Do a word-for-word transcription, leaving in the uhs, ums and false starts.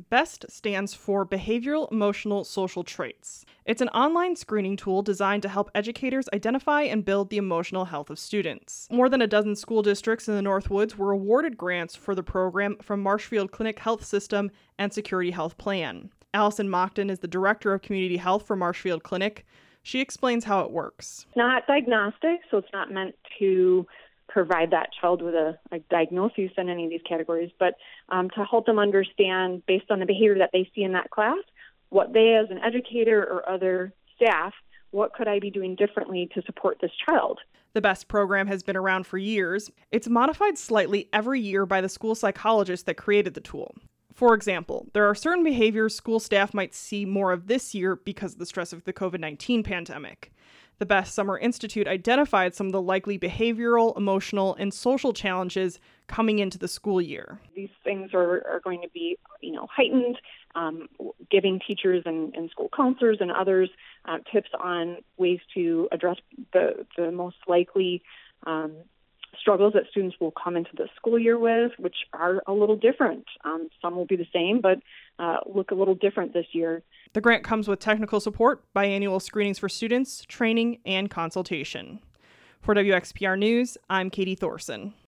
BEST stands for Behavioral Emotional Social Traits. It's an online screening tool designed to help educators identify and build the emotional health of students. More than a dozen school districts in the Northwoods were awarded grants for the program from Marshfield Clinic Health System and Security Health Plan. Allison Mockton is the Director of Community Health for Marshfield Clinic. She explains how it works. It's not diagnostic, so it's not meant to provide that child with a, a diagnosis in any of these categories, but um, to help them understand, based on the behavior that they see in that class, what they as an educator or other staff, what could I be doing differently to support this child? The BEST program has been around for years. It's modified slightly every year by the school psychologist that created the tool. For example, there are certain behaviors school staff might see more of this year because of the stress of the covid nineteen pandemic. The BEST Summer Institute identified some of the likely behavioral, emotional, and social challenges coming into the school year. These things are, are going to be, you know, heightened, um, giving teachers and, and school counselors and others uh, tips on ways to address the, the most likely um, struggles that students will come into the school year with, which are a little different. Um, some will be the same, but uh, look a little different this year. The grant comes with technical support, biannual screenings for students, training, and consultation. For W X P R News, I'm Katie Thorson.